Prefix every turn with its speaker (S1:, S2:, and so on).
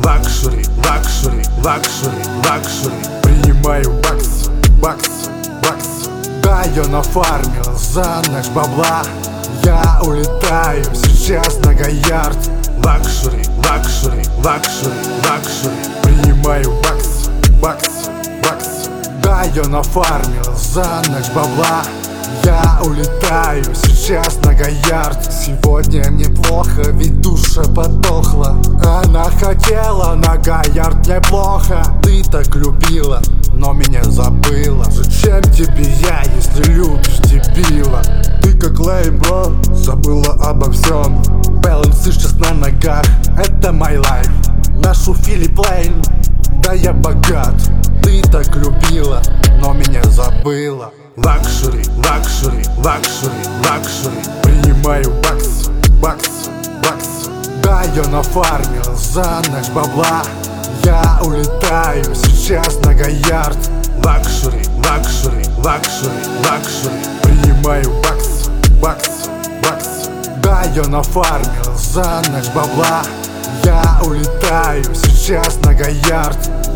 S1: Лакшери, лакшери, лакшери, лакшери. Принимаю бакс, бакс, бакс. Да, я нафармил за ночь бабла. Я улетаю сейчас на Гоярд. Лакшери, лакшери, лакшери, лакшери. Принимаю бакс, бакс, бакс. Да, я нафармил за ночь бабла. Я улетаю сейчас на Гоярд. Сегодня мне плохо, ведь душа подохла. Она хотела на Гоярд, мне плохо. Ты так любила, но меня забыла. Зачем тебе я, если любишь дебила? Ты как лейм, бро, забыла обо всем. Балансы сейчас на ногах, это my life. Ношу Филипп Лейн, да я богат. Ты так любила, но меня забыла. Лакшери, лакшери, лакшери, лакшери. Принимаю бакс, бакс, бакс. Да, я нафармил за ночь бабла. Я улетаю сейчас на Гоярд. Лакшери, лакшери, лакшери, лакшери. Принимаю бакс, бакс, бакс. Да, я нафармил за ночь бабла. Я улетаю сейчас на Гоярд.